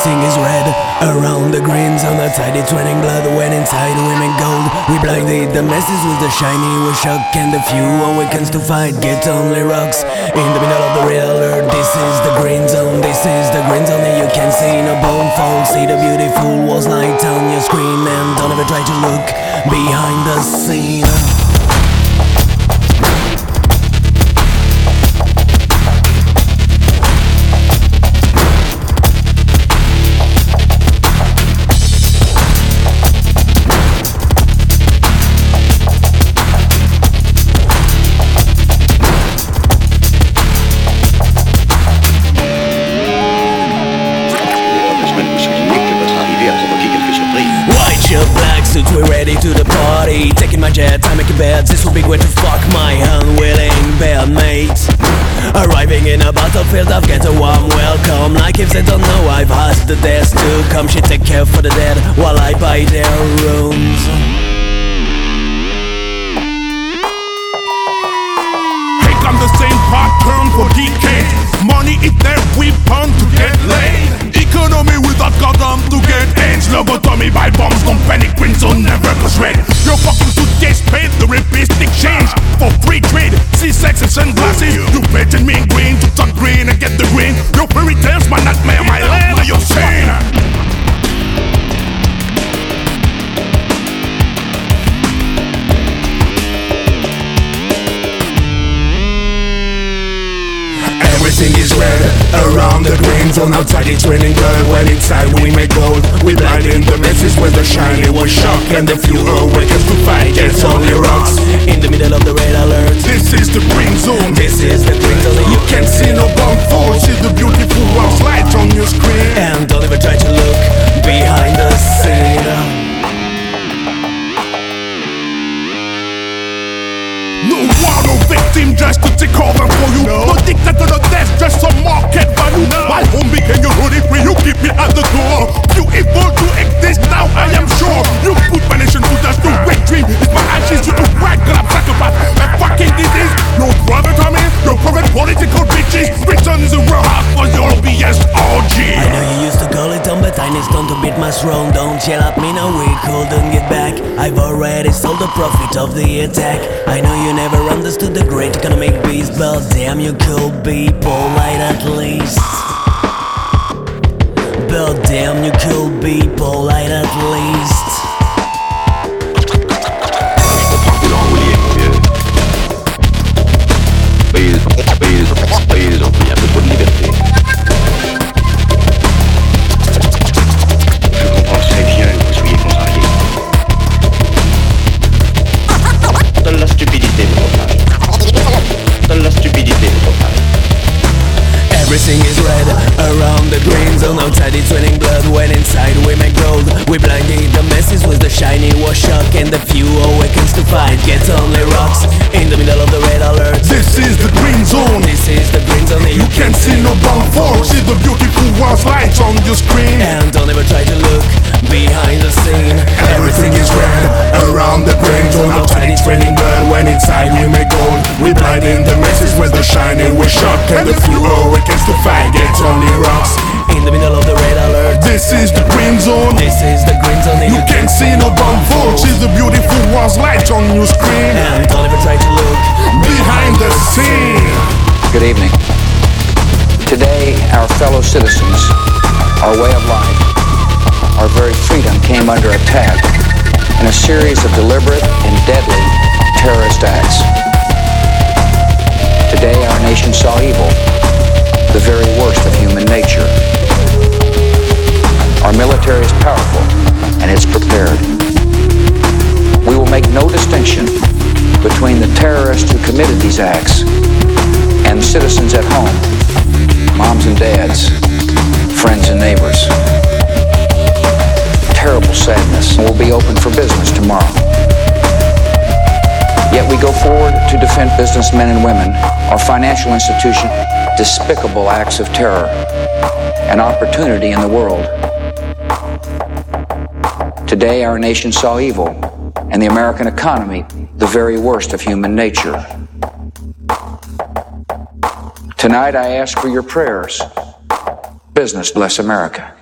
Everything is red around the green zone. Outside it's raining blood when inside we make gold. We blinded the masses with the shiny, we shock, and the few awakens to fight get only rocks. In the middle of the red alert, this is the green zone. This is the green zone and you can see no bone fall. See the beautiful walls light on your screen, and don't ever try to look behind the scene. Black suits, we're ready to the party. Taking my jet, I make a bet. This will be great to fuck my unwilling bandmates. Arriving in a battlefield, I've got a warm welcome. Like if they don't know, I've asked the dead to come. She take care for the dead while I buy their rooms. Take on the same pattern for decades. Money is their weapon to get laid. Economy without goddamn to get AIDS. Lobotomy by bombs, don't panic, green zone never goes red. Your fucking suitcase paid the rapist exchange for free trade. C-sex and sunglasses, you betting me in green to turn green and get the green. Your fairy tales, my nightmare, my land, you're sane. Everything is red around the green zone. Outside it's raining blood when inside we make gold. We blinding the masses with the shiny was shock, and the few awakens to fight gets only rocks. In the middle of the red alert, this is the green zone. this is the green zone. You can see no bomb fall. See the beautiful walls light on your screen. And don't ever try to look behind the scene. No war, no victim just to take over for you. No dictator, no death, just some market value. My home became your holy free, you keep me at the door. You evolve to exist now, I am sure. You put my nation to dust, you wet dream. It's my ashes, you look right, gonna sacrifice my fucking disease. No brother Tommy, no private political bitches. Return is a real heart for your BS OG. I know you used to call it on, but I need stone to beat my throne. Don't yell at me, no, we couldn't get back. I've already sold the profit of the attack. I know you never understood the great economic beast, but damn, you cool people, right at least. But damn, you cool people, right at least. Soyez en prie, un peu trop de liberté. Je comprends très bien que vous soyez contrarié. Seule la stupidité vous contrarie. Seule la stupidité vous contrarie. Everything is red around the green zone. Outside it's raining blood when inside we make gold. We blinded the masses with the shiny was shock, and the few awakens to fight gets only rocks. In the middle of the red alert, This is the green zone. this is the green zone. You can see no bomb fall. See the beautiful walls light on your screen. And don't ever try to look behind the scene. Everything is red around the green zone. Outside it's raining blood when inside we make gold. We blinding the masses with the shiny we shock, and the few awakens to fight gets only rocks. In the middle of the red alert, This is the green zone. this is the green zone. You can see no bomb fall. See the beautiful walls light on your screen. And don't ever try to look Behind the scene. Good evening. Today, our fellow citizens, our way of life, our very freedom came under attack in a series of deliberate and deadly terrorist acts. Today, our nation saw evil, the very worst of human nature. Our military is powerful, and it's prepared. We will make no distinction between the terrorists who committed these acts and citizens at home, moms and dads, friends and neighbors. Terrible sadness. We'll be open for business tomorrow. Yet we go forward to defend businessmen and women, our financial institution, despicable acts of terror, an opportunity in the world. Today, our nation saw evil, and the American economy, the very worst of human nature. Tonight, I ask for your prayers. Business bless America.